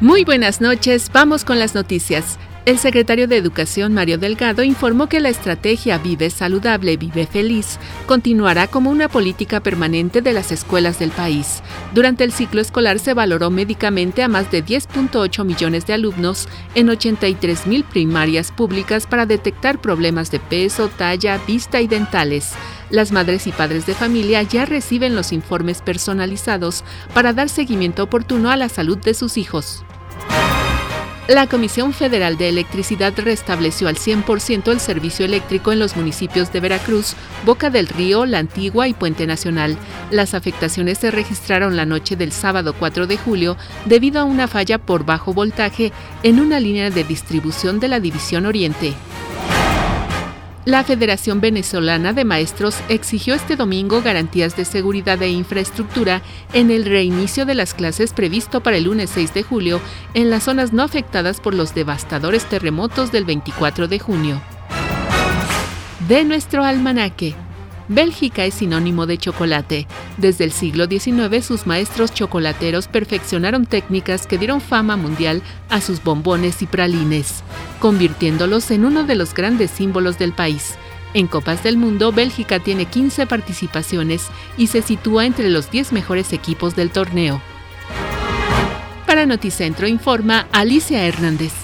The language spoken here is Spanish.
Muy buenas noches, vamos con las noticias. El secretario de Educación, Mario Delgado, informó que la estrategia Vive Saludable, Vive Feliz continuará como una política permanente de las escuelas del país. Durante el ciclo escolar se valoró médicamente a más de 10.8 millones de alumnos en 83,000 primarias públicas para detectar problemas de peso, talla, vista y dentales. Las madres y padres de familia ya reciben los informes personalizados para dar seguimiento oportuno a la salud de sus hijos. La Comisión Federal de Electricidad restableció al 100% el servicio eléctrico en los municipios de Veracruz, Boca del Río, La Antigua y Puente Nacional. Las afectaciones se registraron la noche del sábado 4 de julio debido a una falla por bajo voltaje en una línea de distribución de la División Oriente. La Federación Venezolana de Maestros exigió este domingo garantías de seguridad e infraestructura en el reinicio de las clases previsto para el lunes 6 de julio en las zonas no afectadas por los devastadores terremotos del 24 de junio. De nuestro almanaque. Bélgica es sinónimo de chocolate. Desde el siglo XIX, sus maestros chocolateros perfeccionaron técnicas que dieron fama mundial a sus bombones y pralines, convirtiéndolos en uno de los grandes símbolos del país. En Copas del Mundo, Bélgica tiene 15 participaciones y se sitúa entre los 10 mejores equipos del torneo. Para Noticentro informa Alicia Hernández.